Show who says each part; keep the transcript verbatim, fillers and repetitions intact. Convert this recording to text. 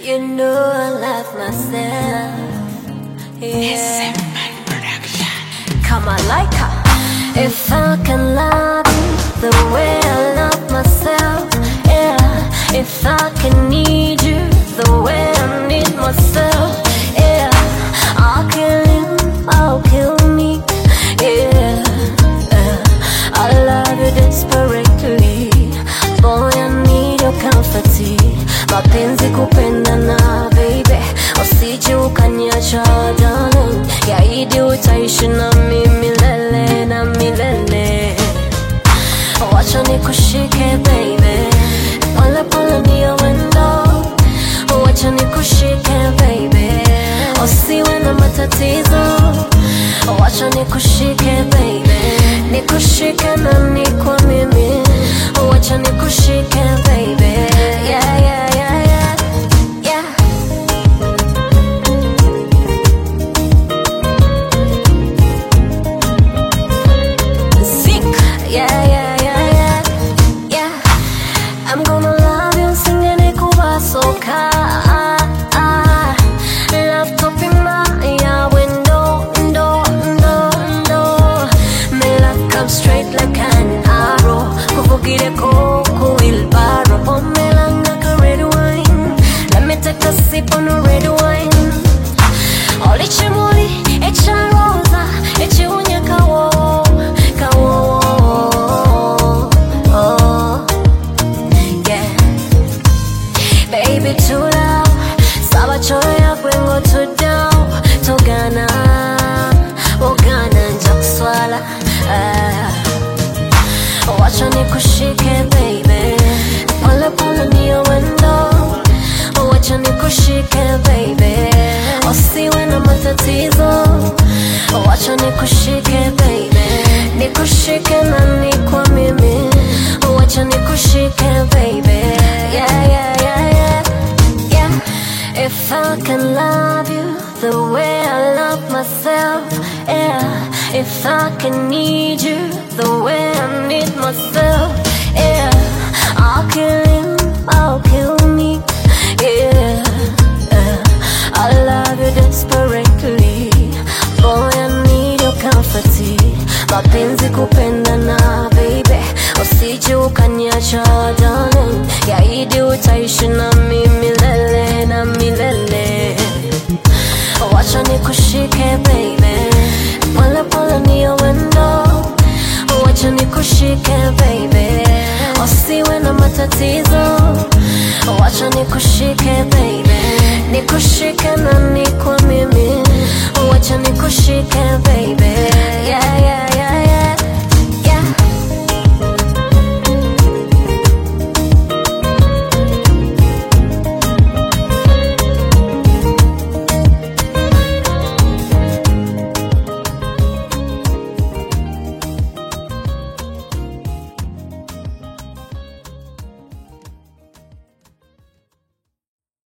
Speaker 1: You know I love myself. Yeah. Come on, like her. If I can love you the way I love myself, yeah. If I can need you the way I need myself, yeah. I'll kill you, I'll kill me, yeah. yeah. I love you desperately, boy I need your comfort. Mapenzi kupendana baby, usije ukaniacha darling. Yaidi utaishi na mimi milele na milele. Wacha nikushike baby, pole pole ndio wendo. Wacha nikushike baby, usiwe na matatizo. Wacha nikushike baby, nikushike na nikwa mimi. Wacha nikushike baby, yeah yeah yeah yeah yeah. Zinc, yeah yeah yeah yeah yeah. I'm gonna love you, singing kubasoka. Love topima ya window, no no no. Me love come straight like an arrow. Kuvugire ko kuilbaro. Pomelanga ka red wine. Let me take a sip on the red wine. Oli chimoli, echa rosa, echi unya kawo, kawo. Oh, yeah. Baby too loud, saba choya kwengo to down. Togana, ogana njakuswala. Ah. Wacha nikushike baby, pole pole ndio wendo. Wacha nikushike baby, usiwe na matatizo. Wacha nikushike baby, nikushike na nikwa mimi. Wacha nikushike baby, yeah yeah yeah yeah yeah. If I can love you the way I love myself, yeah. If I can need you the way I need myself, yeah. I'll kill you, I'll kill me, yeah. yeah. I love you desperately, boy I need your comfort. Mapenzi kupendana baby, usije ukaniacha darling. Yaidi utaishi na mimi milele na milele. Wacha nikushike baby, pole pole ndio wendo. Wacha nikushike baby, usiwe na matatizo. Wacha nikushike baby, nikushike na nikwa mimi. Wacha